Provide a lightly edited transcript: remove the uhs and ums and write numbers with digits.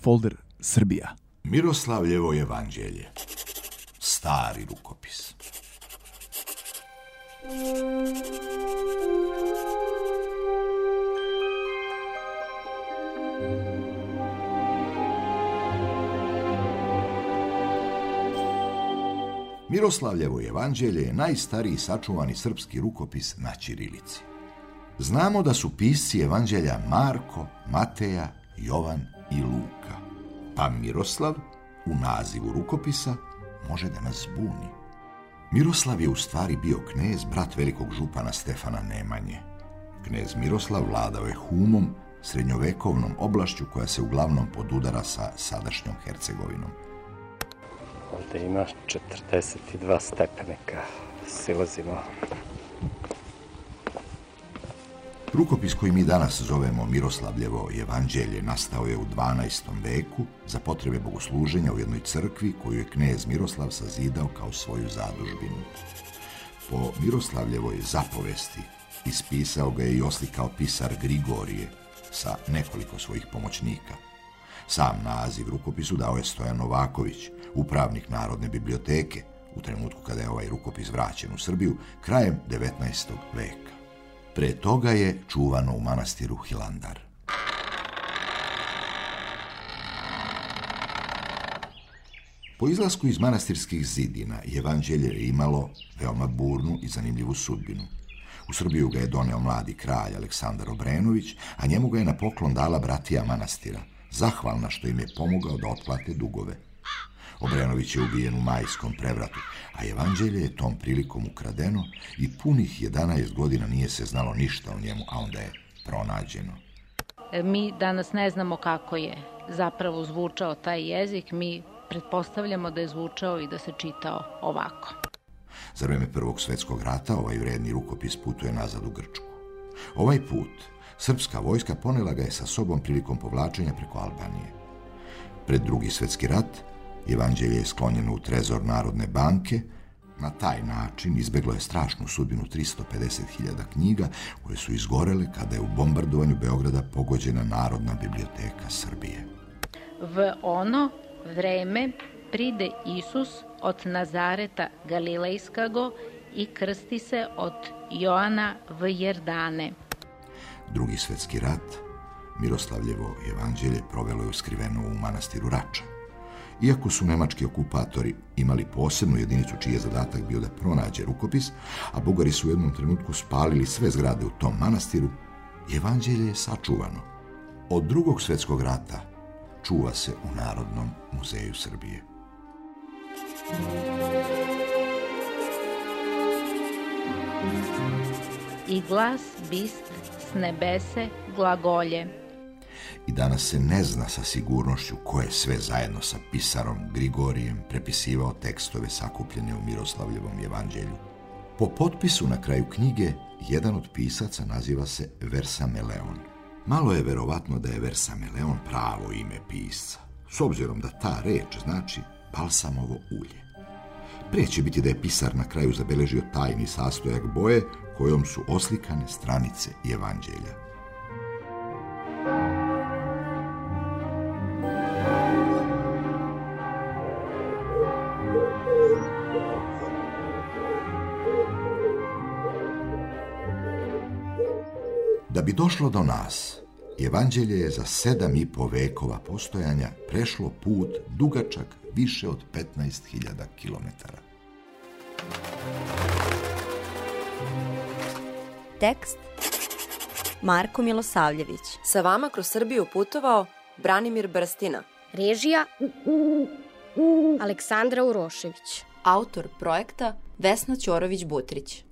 folder Srbija. Miroslavljevo jevanđelje. Stari rukopis. Miroslavljevo jevanđelje je najstariji sačuvani srpski rukopis na ćirilici. Znamo da su pisci evanđelja Marko, Mateja, Jovan i Luka. Pa Miroslav, u nazivu rukopisa, može da nas zbuni. Miroslav je u stvari bio knez, brat velikog župana Stefana Nemanje. Knez Miroslav vladao je Humom, srednjovekovnom oblašću koja se uglavnom podudara sa sadašnjom Hercegovinom. Ovdje ima 42 stepenika. Silazimo. Rukopis koji mi danas zovemo Miroslavljevo jevanđelje nastao je u 12. veku za potrebe bogosluženja u jednoj crkvi koju je knez Miroslav sazidao kao svoju zadužbinu. Po Miroslavljevoj zapovesti ispisao ga je i oslikao pisar Grigorije sa nekoliko svojih pomoćnika. Sam naziv rukopisu dao je Stojan Novaković, upravnik Narodne biblioteke, u trenutku kada je ovaj rukopis vraćen u Srbiju, krajem 19. veka. Pre toga je čuvano u manastiru Hilandar. Po izlasku iz manastirskih zidina, jevanđelje je imalo veoma burnu i zanimljivu sudbinu. U Srbiju ga je doneo mladi kralj Aleksandar Obrenović, a njemu ga je na poklon dala bratija manastira, zahvalna što im je pomogao da otplate dugove. Obrenović je ubijen u Majskom prevratu, a jevanđelje je tom prilikom ukradeno i punih 11 godina nije se znalo ništa o njemu, a onda je pronađeno. Mi danas ne znamo kako je zapravo zvučao taj jezik, mi pretpostavljamo da je zvučao i da se čitao ovako. Za vreme Prvog svjetskog rata ovaj vredni rukopis putuje nazad u Grčku. Ovaj put srpska vojska ponela ga je sa sobom prilikom povlačenja preko Albanije. Pred Drugi svjetski rat jevanđelje je sklonjeno u trezor Narodne banke. Na taj način izbeglo je strašnu sudbinu 350.000 knjiga koje su izgorele kada je u bombardovanju Beograda pogođena Narodna biblioteka Srbije. V ono vreme pride Isus od Nazareta Galilejskago i krsti se od Joana v Jerdane. Drugi svjetski rat Miroslavljevo jevanđelje provelo je skriveno u manastiru Rača. Iako su nemački okupatori imali posebnu jedinicu čiji je zadatak bio da pronađe rukopis, a Bugari su u jednom trenutku spalili sve zgrade u tom manastiru, jevanđelje je sačuvano. Od Drugog svjetskog rata čuva se u Narodnom muzeju Srbije. I glas bist s nebese glagolje. I danas se ne zna sa sigurnošću ko je sve zajedno sa pisarom Grigorijem prepisivao tekstove sakupljene u Miroslavljevom jevanđelju. Po potpisu na kraju knjige, jedan od pisaca naziva se Versameleon. Malo je verovatno da je Versameleon pravo ime pisca, s obzirom da ta reč znači balsamovo ulje. Pre će biti da je pisar na kraju zabeležio tajni sastojak boje kojom su oslikane stranice jevanđelja. Da bi došlo do nas, jevanđelje je za 7,5 vekova postojanja prešlo put dugačak više od 15.000 kilometara. Tekst Marko Milosavljević. Sa vama kroz Srbiju putovao Branimir Brstina. Režija Aleksandra Urošević. Autor projekta Vesna Ćorović-Butrić.